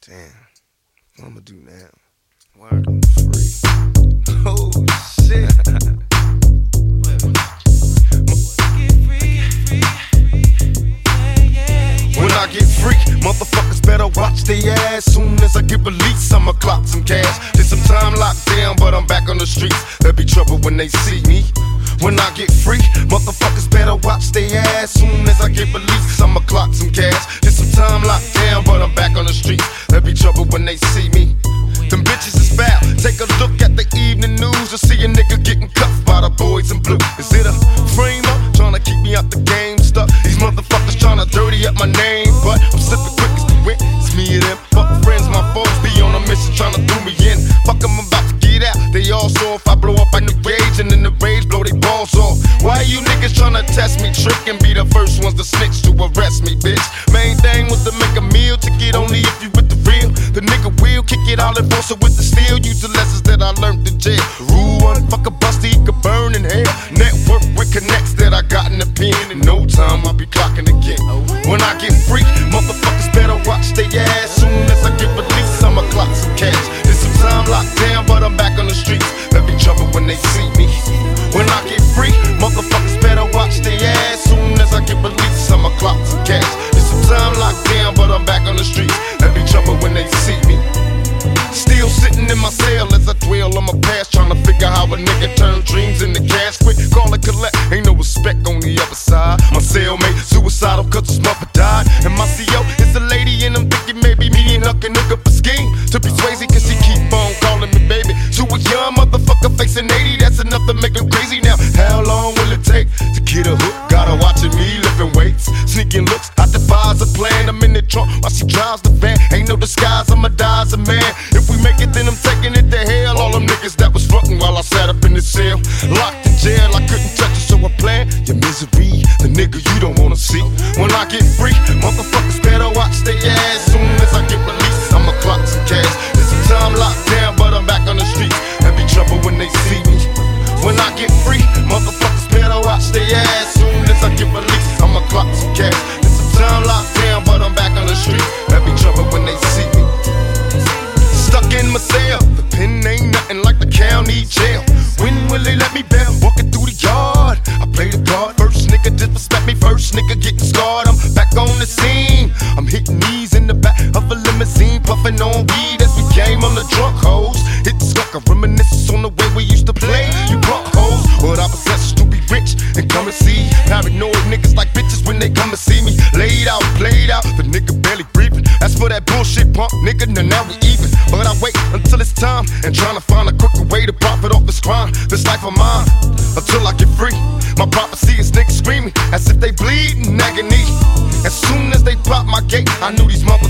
Damn, what I'ma do now? Word, I'm free. Oh shit. When I get free, motherfuckers better watch their ass. Soon as I get released, I'ma clock some cash. Did some time locked down, but I'm back on the streets. There'll be trouble when they see me. When I get free, motherfuckers better watch their ass. Soon as I get released, I'ma clock some cash. Did some time locked down, but I'm back on the streets. There'll be trouble when they see me. Them bitches is foul. Take a look at the evening news to see a nigga getting cuffed by the boys in blue. Is it a frame up trying to keep me out the game stuck? These motherfuckers trying to dirty up my name, but I'm slipping quick as the wind. It's me and them. Fuck friends, my foes be on a mission trying to do me in. Fuck them, I'm about to get out. They all saw if I blow up in the rage and in the rage blow they balls off. Why you niggas trying to test me, trick and be the first ones to snitch to arrest me, bitch? Main thing was to make a meal ticket only if you with the real. The nigga will kick it all and force it with the steel. Use the lessons that I learned in jail. Rule one, fuck a busty, he could burn in hell. Network with connects that I got in the pen. In no time, I'll be clocking again. When I get free, motherfuckers better watch their ass. Soon as I get released, I'ma clock some cash. There's some time locked down, but I'm back on the streets. There'll be trouble when they see me. When I get free, motherfuckers better watch their ass. Soon as I get released, I'ma clock some cash. There's some time locked down, but I'm back on the streets. There'll be trouble when they see me. Still sitting in my cell as I dwell on my past, trying to figure how a nigga turn dreams into cash quick. Call it collect, ain't no respect on the other side. My cellmate suicidal cause his mother died, and my CO is a lady and I'm thinking maybe me and her can hook up a scheme to be Swayze cause she keep on calling me baby. To a young motherfucker facing 80, that's enough to make him crazy now. How long will it take to get a hook? Gotta watching me lifting weights, sneaking looks. I devise a plan, I'm in the trunk while she drives the van. Ain't no disguise, I'ma die as a man. If we make it, then I'm taking it to hell. All them niggas that was frontin' while I sat up in the cell, locked in jail, I couldn't touch it, so I planned your misery, the nigga you don't wanna see. When I get free, motherfuckers better watch their ass. Soon as I get released, I'ma clock some cash. There's some time locked down, but I'm back on the streets. There'll be trouble when they see me. When I get free, motherfuckers better watch their ass. Soon as I get released, I'ma clock some cash. There's some time locked down, but I'm back on the streets. There'll be trouble when they see me. Stuck in my cell, the pen ain't nothing like the county jail. When will they let me bail? Walking through the yard, I play the card. First nigga disrespect me, first nigga getting scarred. I'm back on the scene, I'm hitting knees in the back of a limousine, puffing on weed as we came on the drunk hoes. Hit the skunk, a reminiscence on the way we used to play. You drunk hoes, what I possess to be rich and come and see. Paranoid niggas like bitches when they come and see me. Laid out, played out, the nigga barely breathing. That's for that bullshit punk nigga, now we even. But I wait until it's time and trying to find a quicker way to profit off this crime, this life of mine, until I get free. My prophecy is niggas screaming as if they bleed in agony. As soon as they pop my gate, I knew these motherfuckers